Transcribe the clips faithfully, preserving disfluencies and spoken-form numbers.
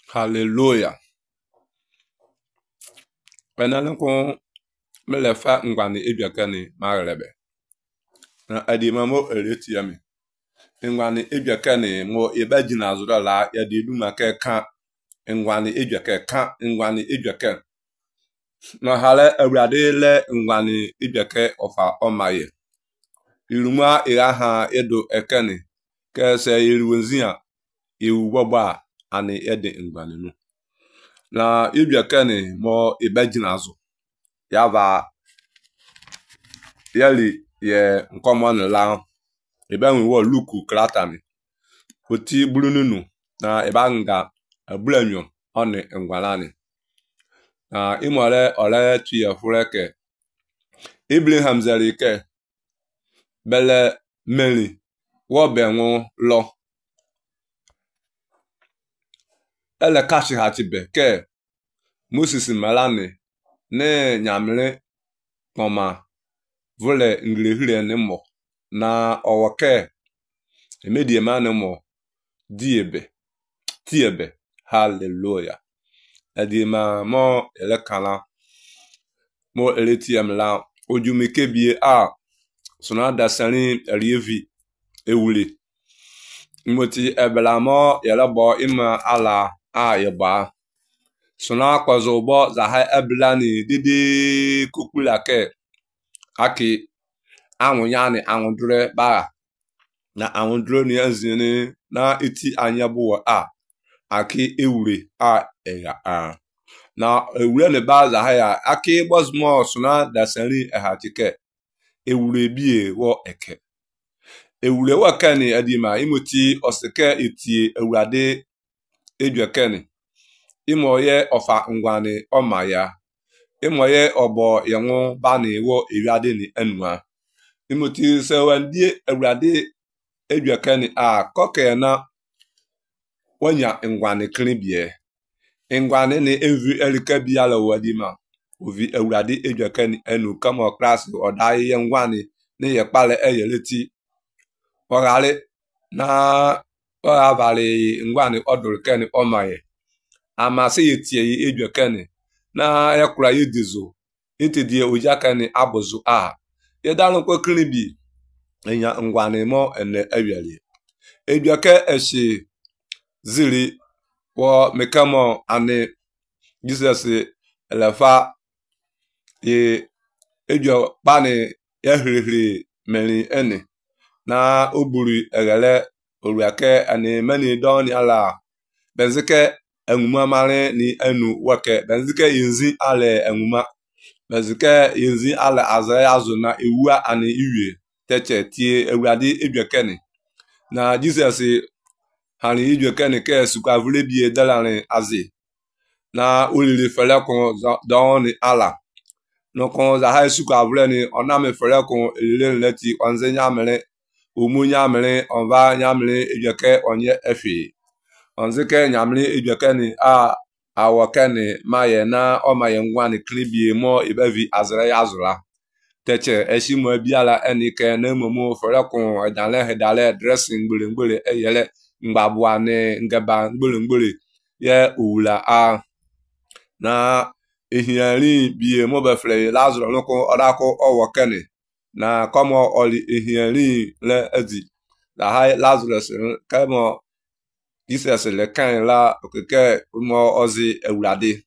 Hallelujah. Penalko melefa ngwani ebiakani marebe. Na adimamo eletiami. Ngwani ebiakani mo ibajina azura la ya didu make kan ngwani ebiake kan ngwani ebiake. Na hale awrade le ngwani ebiake ofa omaye. Iruma iraha edo ekeni ke se iruwenzia iwu baba ani ede ngwani nu. Na ebiakani mo ibajina azu yava yali ye nkomon la ebe nwo luku kratani oti bulununu na eba nga ablanyo oni ngwalani na imole ole tuye fureke Ibrahim zerike bele meli wo benwo lo ele kashi hatibe ke Moses malani ne nyamle koma vole nglehire ne mo na owoke emedie mane mo diebe tiebe. Hallelujah. Edima mo elekala mo eletiam la ojumike bie a sona dasani elievi ewuli moti ebelamo yelabo ima ala a yeba sona kwazo bo za ha eblani didi kukula ke aki anwụ yani anwụ dure ba na anwụ dure ni azini na iti anya buwa a aki ewure a eya a na ewure ne ba za ha ya aki bozmo suna dasari ehatike ewure bie wo eke ewure wa kani adima imoti osike itie ewurade edwekeni imoye ofa ngwani omaya imoye obo yenwu bani wo ewurade ni enua imoti sewandie ewurade edwekeni a koke na wanya ngwani klibie ngwani ni evi elike biala wadima ovi ewurade edwekeni enu kama class odai ye ngwani ni ye pale eyeleti orale na orabali ngwani odurkeni omaye amasi yetie edwekeni na yakura yidizo itidie ojakani abuzu a yedanu ko klibi enya ngwani mo ene ewiali edweke eshi zili wo mekamo ane Jesus elefa ye edwo bani yehirihiri meni ene na oburi egele oruake ani meni doni ala benzike enwuma mare ni enu wake benzike yinzi ale enwuma benzike yinzi ale azaya azu na ewua ani iwie teche tie ewurade edwekeni na Jesus hani edwekeni ke sukwa vule bie dalani azi na olile fele kon doni ala no kon za ha sukwa vule ni oname fele kon elile leti onze nyamere omu nyamere onva nyamere edweke onye efi onzike nyamere edwekeni a awokeni maye na o maye ngwani klibie mo ibevi azre yazula teche eshimo biala enike na momo fere kon edale hedale dressing gbele gbele eyele ngbabuane ngeba gbele gbele ye ula a na ehiari bie mo be fle lazaro loko odako owokeni na komo oli ehiari le edi la ha lazarus kemo Jesus le kan la okeke mo ozi ewurade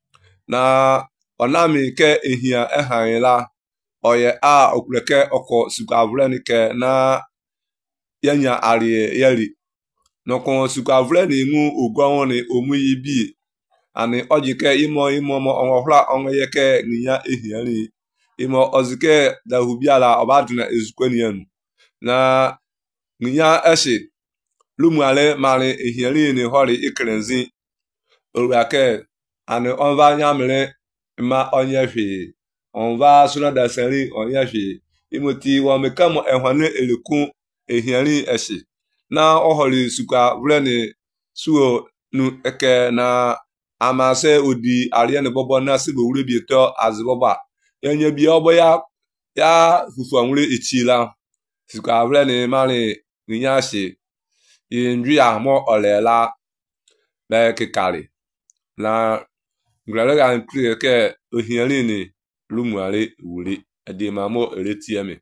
na onami ke ehia ehan la oye a okuleke oko sukavule ke na yanya ari yari no kon sukavule mu ogbon ni omuyi bi ani ojike imo imo mo onhla onyeke niya ehiari imo ozike da hubiala obaduna ezukwani anu na niya eshi lumuale mari ehiari ni hori ikrenzi oruake ani onva nyamere ma onyefi onva suna da seri onyefi imoti wo mekamo ehwane eliku ehiari eshi na ohori suka vreni suo nu eke na amase odi ariene bobo na sibo wure bieto aziboba yenye bi obo ya ya fufu anwure ichila suka vreni mari ninyashi yinju ya mo olela be kikali na ngrele ga nkri ke ohiani ni lumuare wuri edi mamo eretieme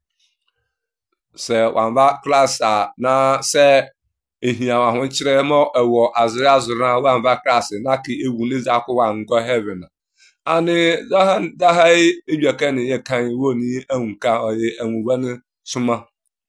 se wamba class a na se ehia ahụ chire mo ewo azri azura wamba class na ki ewu ni zakwa ngo heaven ani dahan dahai ejekeni ye kan woni enka oye enwani suma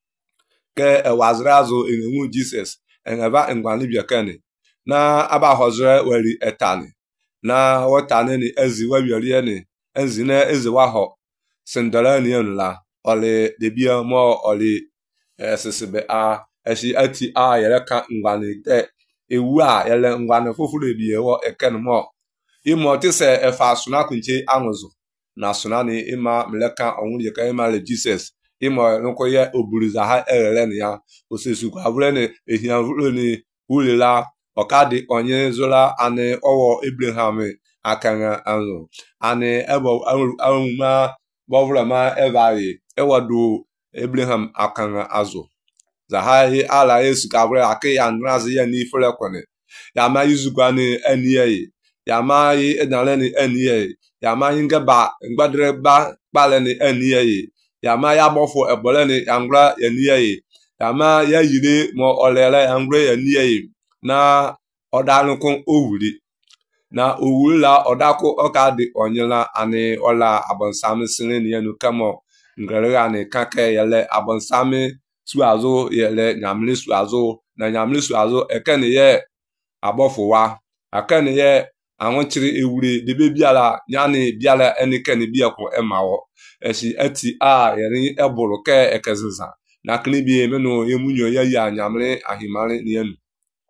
ke ewazri azu enwu Jesus enaba ngwani biekeni na aba hozre weri etani na wotani ni ezi webiri ni ezi na ezi waho sindara ni enla ole debia mo ole esisibe a eshi ati a yele kan ngwani te ewu a yele ngwani fofuru ebie wo eken mo imo ti se efa suna kunche anwuzu na suna ni ima mleka onwun ye kan ima le Jesus imo nko ye oburiza ha erere ni ya osesu kwa vure ni ehia vure ni ulila okadi onye zola ani owo Abraham akanga anu ani ebo amuma bovra ma evari ewadu Abraham akanga azu zahai ala yesu kavre akiya nrazi ya ni fule kwene ya ma yuzugwa ni eniye ya ma yi edale ni eniye ya ma ngeba ngbadre ba pale ni eniye ya ma ya bofo ebole ni angra eniye ya ma ya yire mo olele angra eniye na odanukun owuri na owuri la odako okadi onyela ani ola abonsami sini ni enu kamo ngere ani kake yele abonsami su azo yele nyamli su azo na nyamli su azo ekene ye abofuwa akene ye anwonchiri ewuri de bebiala nyani biala enikene biako emawo esi eti a yeri eburu ke ekeziza na klibi emenu yemunyo ye ya nyamli ahimari ni enu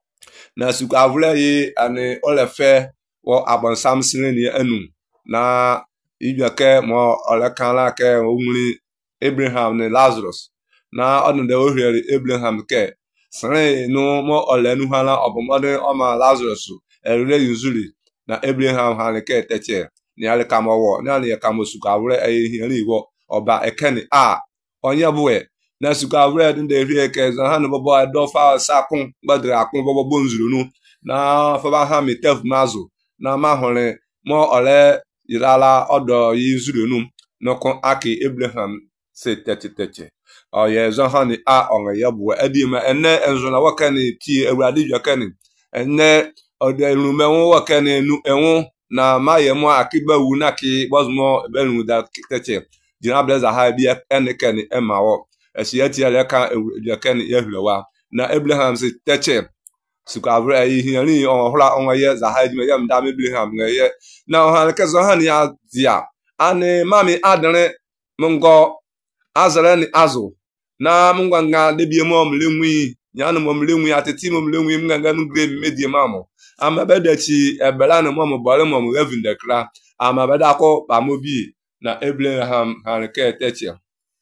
na suka vule yi ani olefe wo abonsam sini ni enu na ibeke mo olekala ke onwuri Abraham ni Lazarus na onde ohieri Abraham ke sare no mo olenu hala obomode oma Lazarus erure yuzuri na Abraham hala ke teche ni ale kamowo na ni kamo suka vule ehieri wo oba ekeni a onye buwe na suka vule de rie ke zan han bobo do fa sakun gbadra akun bobo bonzuru nu na faba ha mitef mazu na mahore mo ole irala odo yizuru nu nokon aki Abraham se teche teche oye zan han a onye yabu edima enne enzo na wakani ti ewradi yakani enne ode rume won wakani nu enwo na mayemo akiba wu na ki bozmo benu da teche dina blaza ha bi enekeni emawo esiyati ale kan yakani yehlewa na Abraham se teche sukavre ayi hiani on hula on ye za ha me yam da Abraham ngeye na on han ke zo han ya dia ani mami adre mungo azare ni azu na mungwanga debie mo mlenwi nyanu mo mlenwi ateti mo mlenwi mnganga nu gre medie mamo amabedachi ebela no mo bole mo revin de kra amabeda ko ba mobi na Abraham han ke teche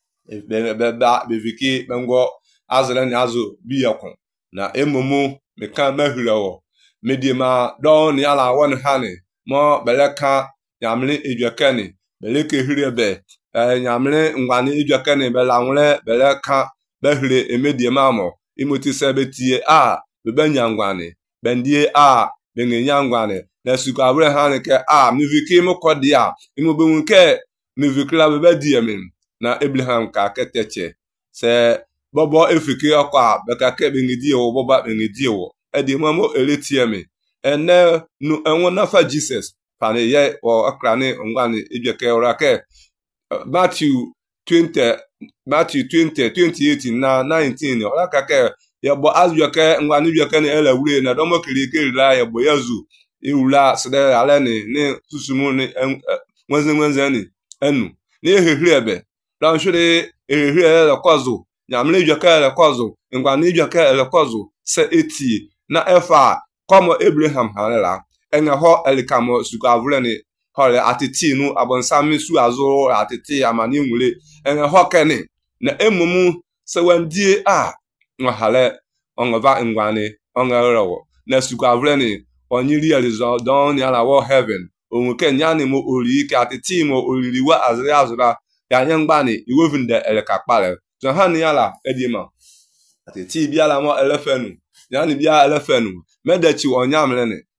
be be ba be viki bengo azare ni azu bi yakon na emumu meka mahulawo medima don ni ala won hane mo beleka nyamle ejwekani beleke hirebe eh nyamle ngwani ejwekani belanwle beleka behire emedima mo imoti sebetie a bebenya ngwani bendie a bengenya ngwani na suka abre hane ke a miviki mo kodia imobunke mivikla bebedie min na Abraham ka keteche se bobo efike okwa beka ke bengidi wo boba bengidi wo edi mamo eletieme ene nu enwo na fa Jesus pane ye o akrane ngwani ejeke ora ke Matthew twenty Matthew twenty twenty-eight na nineteen ora ka ke ye bo azyoke ngwani ejeke ne ele wure na domo kirikiri la ye bo yazu iwula sede ale ni ni susumu ni nwenze nwenze ni enu ni ehehirebe dan shode ehehire kwazo nyamle ejeke le kwazo ngwani ejeke le kwazo se eti na efa komo Abraham halela ene ho elikamo suka avuleni hole atiti nu abonsami su azo atiti amani nwule ene ho keni na emumu se wandie a nhale onva ngwane ongarewo na suka avuleni onyiri alizo don ya la wo heaven onwuke nyani mo ori ke atiti mo oriri wa azri azura ya nyangbani iwovinde eleka pale so hani yala edima atiti biala mo elefenu yani bia elefenu medachi onyamlene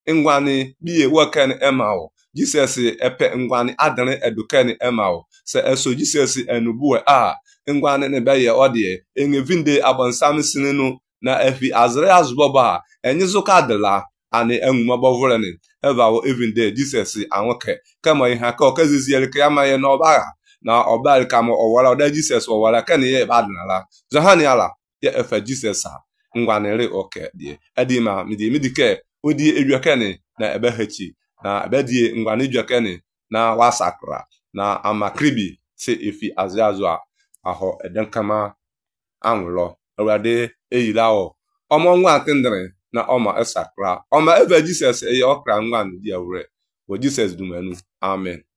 ngwani biye woken emao Jesus epe ngwani adere eduken emao se eso Jesus enubuwe a ngwani ne beye odie engevinde abansam sinenu na efi azre azboba enyizuka adela ani enwumabovureni evawo evinde Jesus anwoke kama ihe aka okeziziele ka amaye na ọbagha na ọbal kama ọwara ọda Jesus ọwara ken ye badnala zohani ala ye efe Jesus a ngwanere oke die edima midi midike odi ejuakeni na ebehechi na ebedie ngwani juakeni na wasakra na amakribi se efi aziazu a aho edenkama anwụlọ ewade eyilawo ọmọ nwa atindere na ọma esakra ọma eve Jesus eye ọkra ngwan di awure wo Jesus dumenu amen.